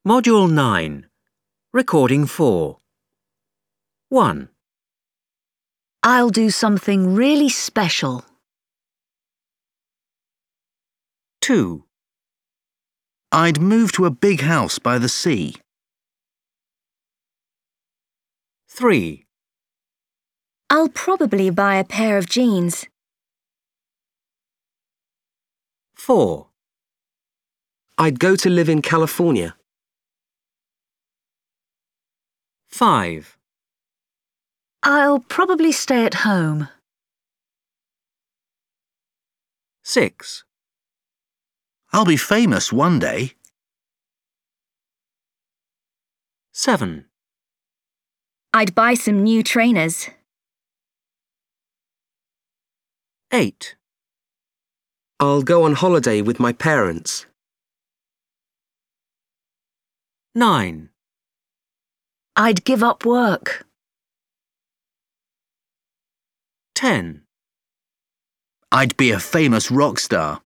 Module 9. Recording 4. 1. I'll do something really special. 2. I'd move to a big house by the sea. 3. I'll probably buy a pair of jeans. 4. I'd go to live in California. 5. I'll probably stay at home. 6. I'll be famous one day. 7. I'd buy some new trainers. 8. I'll go on holiday with my parents. 9. I'd give up work. 10. I'd be a famous rock star.